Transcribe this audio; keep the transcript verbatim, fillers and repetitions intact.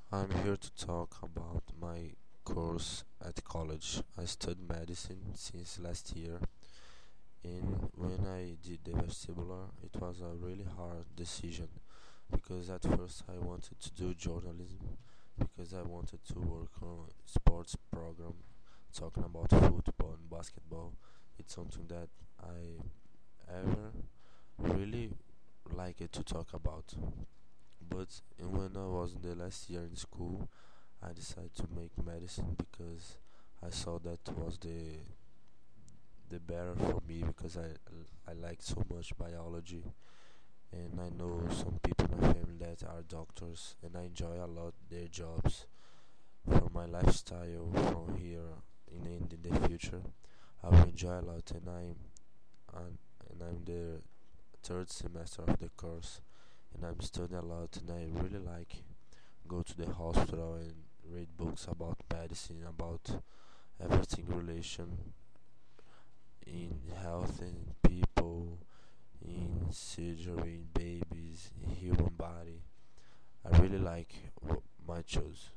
I'm here to talk about my course at college. I studied medicine since last year, and when I did the vestibular, it was a really hard decision because at first I wanted to do journalism because I wanted to work on sports program talking about football and basketball. It's something that I ever really like it to talk about. But when I was in the last year in school, I decided to make medicine because I saw that was the the better for me because I I like so much biology, and I know some people in my family that are doctors, and I enjoy a lot their jobs. For my lifestyle from here in in, in the future, I will enjoy a lot, and I'm and, and I'm the third semester of the course, and I'm studying a lot, and I really like go to the hospital and read books about medicine, about everything relation in health and people, in surgery, in babies, in human body. I really like my choice.